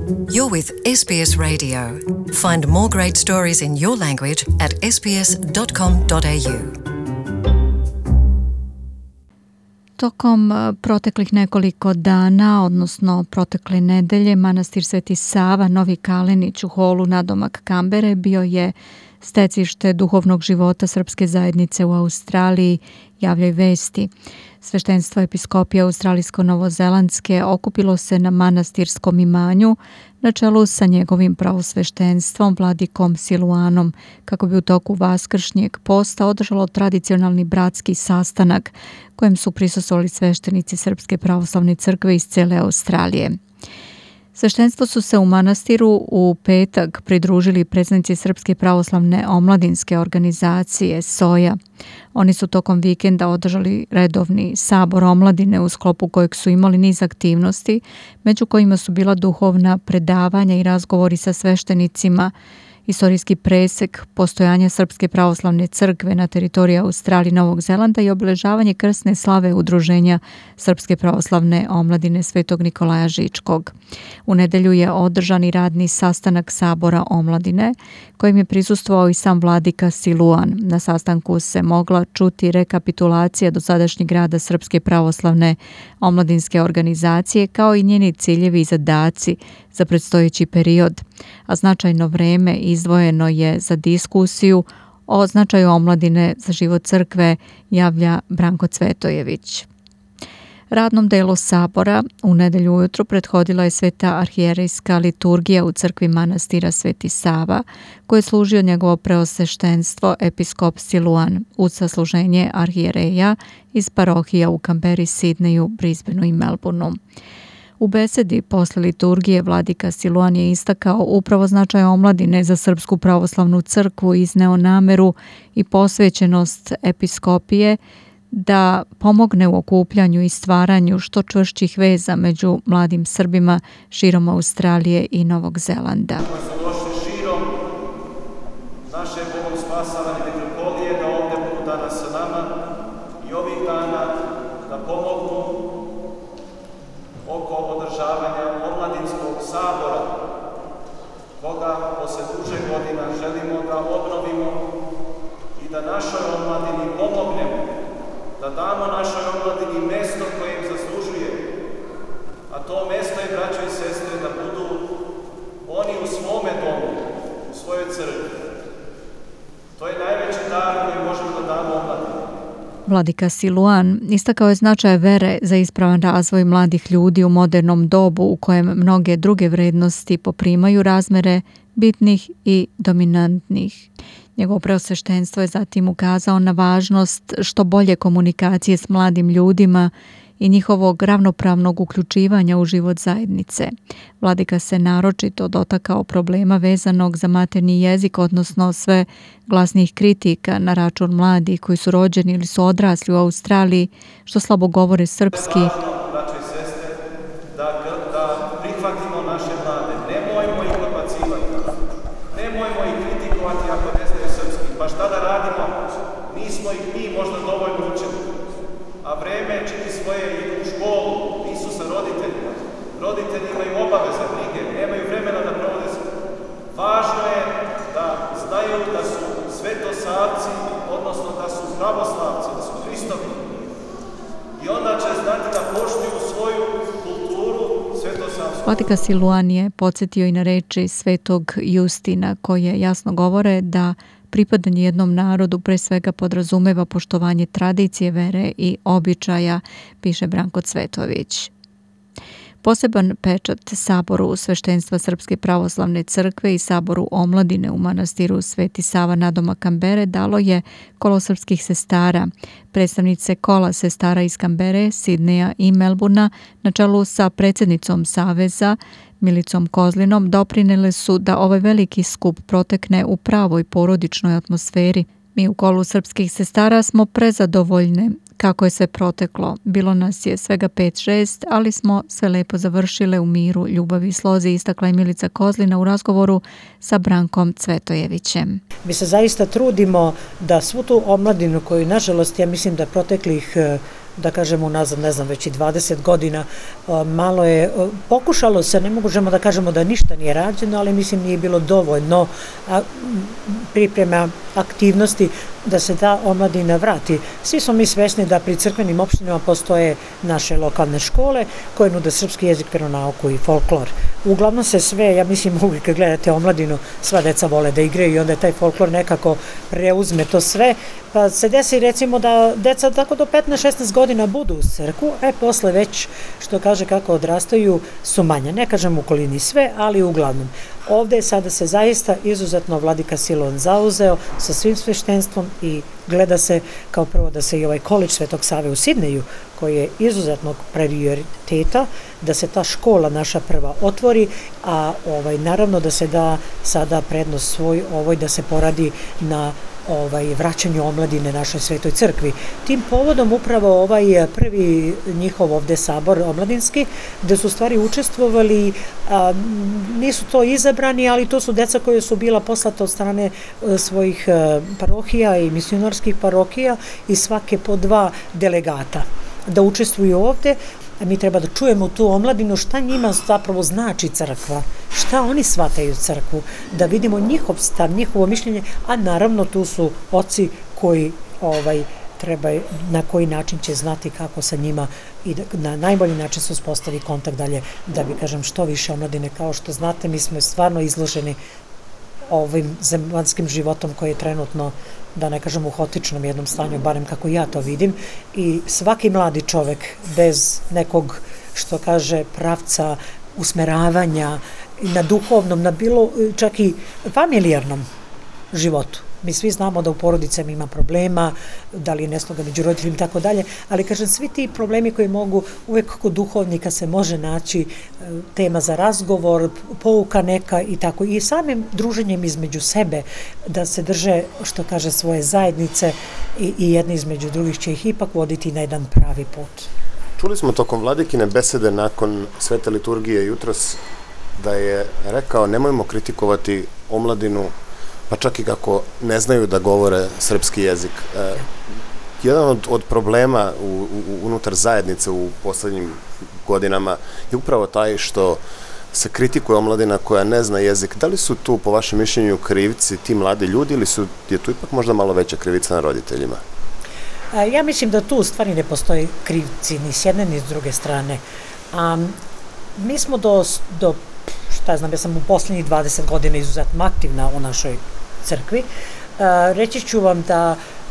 You're with SBS Radio. Find more great stories in your language at sbs.com.au. Tokom proteklih nekoliko dana, odnosno protekle nedelje, manastir Sveti Sava, Novi Kalenić u holu nadomak Kambere bio je stecište duhovnog života srpske zajednice u Australiji, javljaju vesti. Sveštenstvo episkopije australijsko-novozelandske okupilo se na manastirskom imanju na čelu sa njegovim pravosveštenstvom vladikom Siluanom kako bi u toku vaskršnjeg posta održalo tradicionalni bratski sastanak kojem su prisustvovali sveštenici Srpske pravoslavne crkve iz cele Australije. Sveštenstvo su se u manastiru u petak pridružili predstavnici Srpske pravoslavne omladinske organizacije SOJA. Oni su tokom vikenda održali redovni sabor omladine u sklopu kojeg su imali niz aktivnosti, među kojima su bila duhovna predavanja i razgovori sa sveštenicima, istorijski presek postojanja Srpske pravoslavne crkve na teritoriji Australije i Novog Zelanda i obeležavanje krsne slave udruženja Srpske pravoslavne omladine Svetog Nikolaja Žičkog. U nedelju je održan i radni sastanak sabora omladine kojim je prisustvovao i sam vladika Siluan. Na sastanku se mogla čuti rekapitulacija dosadašnjeg rada Srpske pravoslavne omladinske organizacije kao i njeni ciljevi i zadaci za predstojeći period, a značajno vreme izdvojeno je za diskusiju o značaju omladine za život crkve, javlja Branko Cvetojević. Radnom delu sabora u nedelju ujutru prethodila je sveta arhijerejska liturgija u crkvi manastira Sveti Sava, koje je služio njegovo preosveštenstvo episkop Siluan uz sasluženje arhijereja iz parohija u Kamberi, Sidneju, Brisbaneu i Melbourneu. U besedi posle liturgije vladika Siluan je istakao upravo značaj omladine za Srpsku pravoslavnu crkvu i izneo nameru i posvećenost episkopije da pomogne u okupljanju i stvaranju što čvršćih veza među mladim Srbima širom Australije i Novog Zelanda. Naše Bogom spasavane metropolije da ovdje budu danas sa nama i ovih dana da pomognu oko održavanja omladinskog sabora, koga posle duže godina želimo da obnovimo i da našoj omladini pomognemo, da damo našoj omladini mesto koje im zaslužuje, a to mesto je, braćo i sestre, da budu oni u svome domu, u svojoj crkvi. To je najveći dar koji možemo da damo omladini. Vladika Siluan istakao je značaj vere za ispravan razvoj mladih ljudi u modernom dobu u kojem mnoge druge vrednosti poprimaju razmere bitnih i dominantnih. Njegovo preosveštenstvo je zatim ukazao na važnost što bolje komunikacije s mladim ljudima i njihovog ravnopravnog uključivanja u život zajednice. Vladika se naročito dotakao problema vezanog za maternji jezik, odnosno sve glasnih kritika na račun mladih koji su rođeni ili su odrasli u Australiji, što slabo govore srpski. Braćo i sestre, da prihvatimo naše mlade, nemojmo ih odbacivati, nemojmo ih kritikovati ako ne znaju srpski. Pa šta da radimo? Nismo ih mi možda dovoljno učili. A vreme čini svoje, idu u školu, nisu sa roditeljima. Roditelji imaju obaveze, brige, nemaju vremena da provode se. Važno je da znaju da su svetosavci, odnosno da su pravoslavci, da su Hristovi. I onda će znati da poštuju svoju kulturu svetosavsku. Vladika Siluan je podsjetio i na reči svetog Justina koje jasno govore da pripadanje jednom narodu pre svega podrazumeva poštovanje tradicije, vere i običaja, piše Branko Cvetović. Poseban pečat saboru sveštenstva Srpske pravoslavne crkve i saboru omladine u manastiru Sveti Sava nadomak Kambere dalo je kolo srpskih sestara. Predstavnice kola sestara iz Kambere, Sidneja i Melbournea na čelu sa predsjednicom Saveza Milicom Kozlinom doprinele su da ovaj veliki skup protekne u pravoj porodičnoj atmosferi. Mi u kolu srpskih sestara smo prezadovoljne kako je sve proteklo. Bilo nas je svega 5-6, ali smo sve lepo završile u miru, ljubavi i slozi, istakla je Milica Kozlina u razgovoru sa Brankom Cvetojevićem. Mi se zaista trudimo da svu tu omladinu koju, nažalost, ja mislim da proteklih da kažemo unazad, ne znam, već i 20 godina, malo je, pokušalo se, ne možemo da kažemo da ništa nije rađeno, ali mislim nije bilo dovoljno priprema aktivnosti da se ta omladina vrati. Svi smo mi svesni da pri crkvenim opštinama postoje naše lokalne škole koje nude srpski jezik, veronauku i folklor. Uglavnom se sve, ja mislim uvijek kad gledate omladinu, sva deca vole da igraju i onda taj folklor nekako preuzme to sve, pa se desi recimo da deca tako do 15-16 godina budu u crkvu, posle već, što kaže kako odrastaju, su manje. Ne kažem u okolini sve, ali uglavnom. Ovde sada se zaista izuzetno vladika Silon zauzeo sa svim sveštenstvom i gleda se kao prvo da se i ovaj College Svetog Save u Sidneju, koji je izuzetnog prioriteta, da se ta škola naša prva otvori, a naravno da se da sada prednost svoj da se poradi na vraćanju omladine našoj Svetoj crkvi. Tim povodom upravo prvi njihov ovde sabor omladinski, gde su stvari učestvovali, nisu to izabrani, ali to su deca koje su bila poslata od strane svojih parohija i misionarskih parohija i svake po 2 delegata da učestvuju ovde. Mi treba da čujemo tu omladinu šta njima zapravo znači crkva, šta oni shvataju crkvu, da vidimo njihov stav, njihovo mišljenje, a naravno tu su oci koji treba, na koji način će znati kako sa njima i na najbolji način se uspostavi kontakt dalje, da bi kažem što više omladine. Kao što znate, mi smo stvarno izloženi ovim zemaljskim životom koji je trenutno, da ne kažem u haotičnom jednom stanju, barem kako ja to vidim, i svaki mladi čovek bez nekog, što kaže, pravca, usmeravanja na duhovnom, na bilo, čak i familijarnom životu. Mi svi znamo da u porodicama ima problema, da li je nesloga među roditeljima i tako dalje, ali kažem, svi ti problemi koji mogu, uvek kod duhovnika se može naći tema za razgovor, pouka neka i tako, i samim druženjem između sebe, da se drže, što kaže, svoje zajednice i jedne između drugih će ih ipak voditi na jedan pravi put. Čuli smo tokom vladikine besede nakon svete liturgije jutros da je rekao nemojmo kritikovati omladinu, pa čak i kako ne znaju da govore srpski jezik. Jedan od problema unutar zajednice u poslednjim godinama je upravo taj što se kritikuje omladina koja ne zna jezik. Da li su tu, po vašem mišljenju, krivci ti mladi ljudi ili je tu ipak možda malo veća krivica na roditeljima? Ja mislim da tu u stvari ne postoji krivci ni s jedne ni s druge strane. Mi smo ja sam u poslednjih 20 godina izuzetno aktivna u našoj crkvi. Reći ću vam da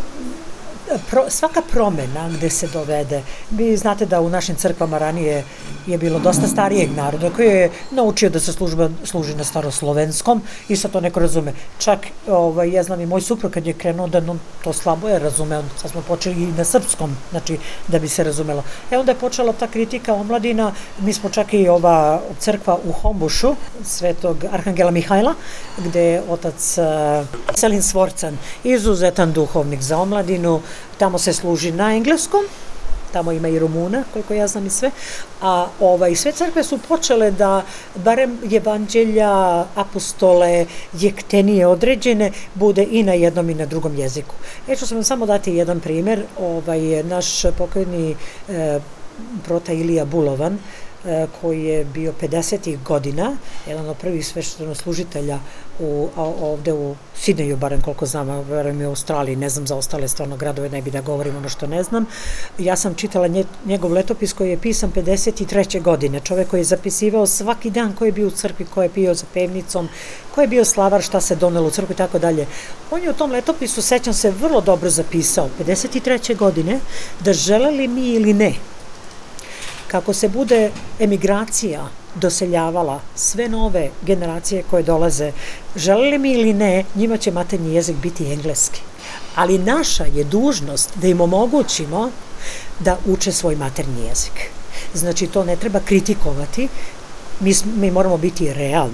svaka promena gde se dovede, vi znate da u našim crkvama ranije je bilo dosta starijeg naroda koji je naučio da se služi na staroslovenskom i sad to neko razume. Čak, ja znam i moj suprug kad je krenuo da to slabo je razumeo, sad smo počeli i na srpskom, znači da bi se razumelo. Onda je počela ta kritika omladina, mi smo čak i ova crkva u Hombušu, svetog Arhangela Mihajla, gde je otac Selin Svorcan, izuzetan duhovnik za omladinu, tamo se služi na engleskom, tamo ima i Rumuna, koliko ja znam i sve, a sve crkve su počele da, barem evanđelja, apostole, jektenije određene, bude i na jednom i na drugom jeziku. Ću sam vam samo dati jedan primer, naš pokojni prota Ilija Bulovan, koji je bio 50. godina, jedan od prvih sveštenoslужitelja ovde u Sidneju, barem koliko znam, verujem i u Australiji, ne znam za ostale stvarno gradove, ne bi da govorim ono što ne znam. Ja sam čitala njegov letopis koji je pisan 53. godine, čovek koji je zapisivao svaki dan ko je bio u crkvi, ko je bio za pevnicom, ko je bio slavar, šta se donelo u crkvi i tako dalje. On je u tom letopisu, sećam se, vrlo dobro zapisao 53. godine da želeli mi ili ne, kako se bude emigracija doseljavala sve nove generacije koje dolaze, želeli mi ili ne, njima će maternji jezik biti engleski. Ali naša je dužnost da im omogućimo da uče svoj maternji jezik. Znači, to ne treba kritikovati, mi moramo biti realni.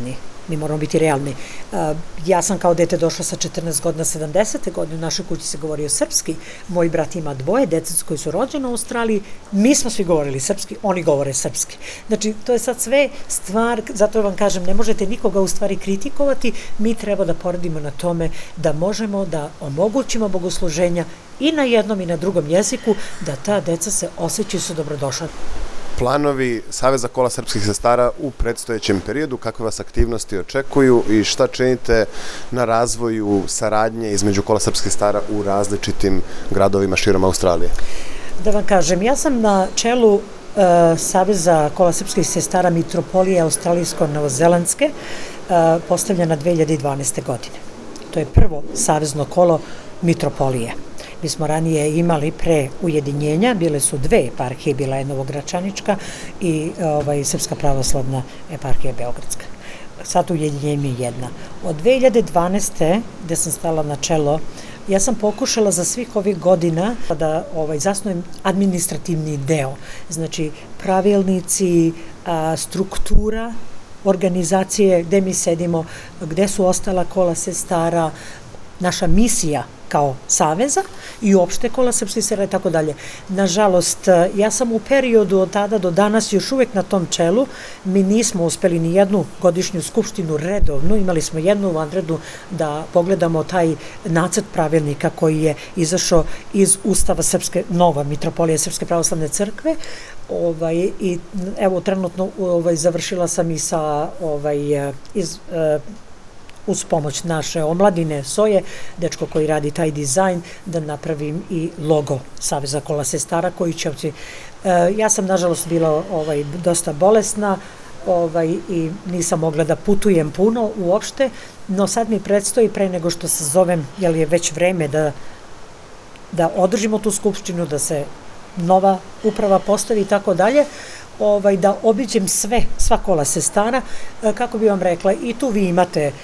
mi moramo biti realni. Ja sam kao dete došla sa 14 godina, 70. godine, u našoj kući se govorio srpski, moj brat ima 2 dece koji su rođene u Australiji, mi smo svi govorili srpski, oni govore srpski. Znači, to je sad sve stvar, zato vam kažem, ne možete nikoga u stvari kritikovati, mi treba da poradimo na tome da možemo da omogućimo bogosluženja i na jednom i na drugom jeziku, da ta deca se osjećaju su dobrodošla. Planovi Saveza kola srpskih sestara u predstojećem periodu, kakve vas aktivnosti očekuju i šta činite na razvoju saradnje između kola srpskih sestara u različitim gradovima širom Australije? Da vam kažem, ja sam na čelu Saveza kola srpskih sestara Mitropolije Australijsko-Novozelandske postavljena 2012. godine. To je prvo savezno kolo Mitropolije. Mi smo ranije imali pre ujedinjenja, bile su 2 eparhije, bila je Novogračanička i Srpska pravoslavna eparhija Beogradska. Sad ujedinjenje je jedna. Od 2012. gde sam stala na čelo, ja sam pokušala za svih ovih godina da zasnujem administrativni deo, znači pravilnici, struktura organizacije gde mi sedimo, gde su ostala kola sestara, naša misija kao saveza i uopšte kola srpskih sestara i tako dalje. Nažalost, ja sam u periodu od tada do danas još uvek na tom čelu, mi nismo uspeli ni jednu godišnju skupštinu redovnu, imali smo jednu vanrednu da pogledamo taj nacrt pravilnika koji je izašao iz Ustava Srpske, nova Mitropolije Srpske pravoslavne crkve, i evo trenutno završila sam i sa uz pomoć naše omladine Soje, dečko koji radi taj dizajn, da napravim i logo Saveza kola sestara koji će... Ja sam nažalost bila dosta bolesna i nisam mogla da putujem puno uopšte, no sad mi predstoji pre nego što se zovem, jer je već vreme da održimo tu skupštinu, da se nova uprava postavi i tako dalje, da obiđem sva kola sestara, kako bi vam rekla, i tu vi imate,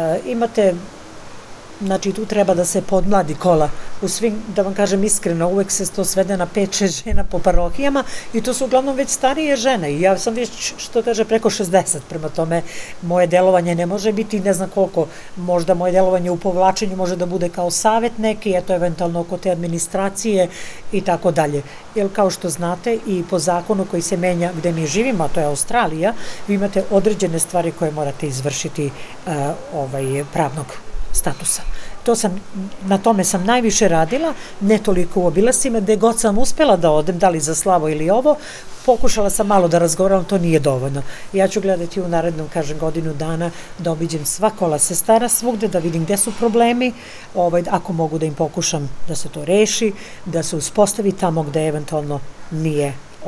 znači tu treba da se podmladi kola u svim, da vam kažem iskreno, uvek se to svede na 5-6 žena po parohijama i to su uglavnom već starije žene i ja sam već, što kaže, preko 60, prema tome moje delovanje ne može biti ne znam koliko, možda moje delovanje u povlačenju može da bude kao savet neki, eto eventualno oko te administracije i tako dalje. Jer kao što znate i po zakonu koji se menja gde mi živimo, a to je Australija, vi imate određene stvari koje morate izvršiti pravnog statusa. Na tome sam najviše radila, ne toliko u obilascima, gde god sam uspela da odem, da li za slavo ili ovo, pokušala sam malo da razgovaram, to nije dovoljno. Ja ću gledati u narednom, kažem, godinu dana da obiđem sva kola sestara svugde, da vidim gde su problemi, ako mogu da im pokušam da se to reši, da se uspostavi tamo gde eventualno nije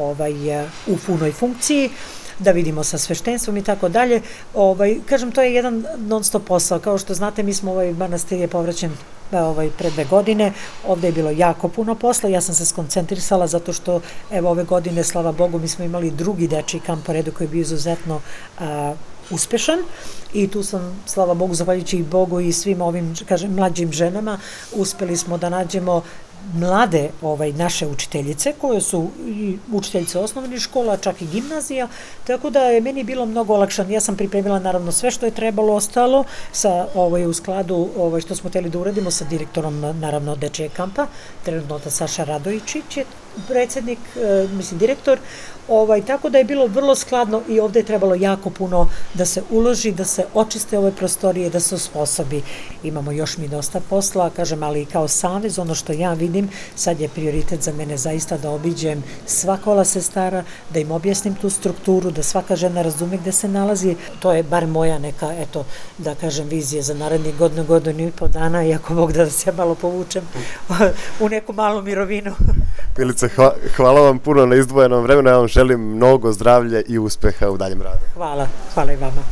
u punoj funkciji, da vidimo sa sveštenstvom i tako dalje. Kažem, to je jedan non stop posao. Kao što znate, mi smo manastir je povraćen pre 2 godine. Ovde je bilo jako puno posla. Ja sam se skoncentrisala zato što evo ove godine, slava Bogu, mi smo imali drugi dečiji kamp po redu koji je bio izuzetno uspešan i tu sam, slava Bogu, zahvaljujući i Bogu i svim ovim, kažem, mlađim ženama, uspeli smo da nađemo mlade naše učiteljice koje su i učiteljice osnovnih škola, čak i gimnazija, tako da je meni bilo mnogo olakšano. Ja sam pripremila naravno sve što je trebalo ostalo u skladu što smo hteli da uradimo sa direktorom naravno dečijeg kampa, trenutno Saša Radojičić je predsednik, direktor, tako da je bilo vrlo skladno i ovde je trebalo jako puno da se uloži, da se očiste ove prostorije, da se osposobi. Imamo još mi dosta posla, kažem, ali i kao savez, ono što ja vidim, sad je prioritet za mene zaista da obiđem sva kola sestara, da im objasnim tu strukturu, da svaka žena razume gde se nalazi. To je bar moja neka, eto, da kažem, vizija za narednih godinu i po dana, i ako mogu da se malo povučem u neku malu mirovinu. Milice, hvala vam puno na izdvojenom vremenu, ja vam želim mnogo zdravlja i uspeha u daljem radu. Hvala i vama.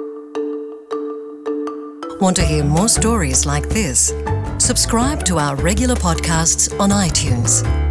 Want to hear more stories like this? Subscribe to our regular podcasts on iTunes.